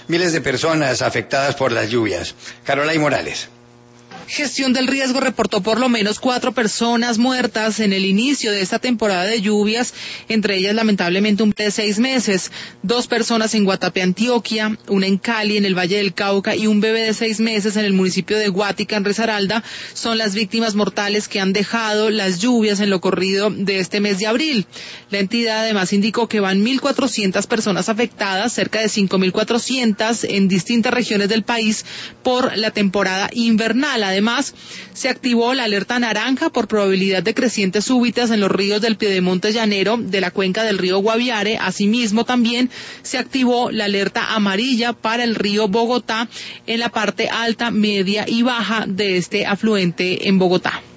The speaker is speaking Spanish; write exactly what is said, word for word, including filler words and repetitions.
miles de personas afectadas por las lluvias. Carolina Morales. Gestión del Riesgo reportó por lo menos cuatro personas muertas en el inicio de esta temporada de lluvias, entre ellas lamentablemente un bebé de seis meses, dos personas en Guatapé, Antioquia, una en Cali, en el Valle del Cauca, y un bebé de seis meses en el municipio de Guática, en Risaralda, son las víctimas mortales que han dejado las lluvias en lo corrido de este mes de abril. La entidad además indicó que van mil cuatrocientas personas afectadas, cerca de cinco mil cuatrocientas en distintas regiones del país por la temporada invernal. Además, se activó la alerta naranja por probabilidad de crecientes súbitas en los ríos del Piedemonte Llanero, de la cuenca del río Guaviare. Asimismo, también se activó la alerta amarilla para el río Bogotá en la parte alta, media y baja de este afluente en Bogotá.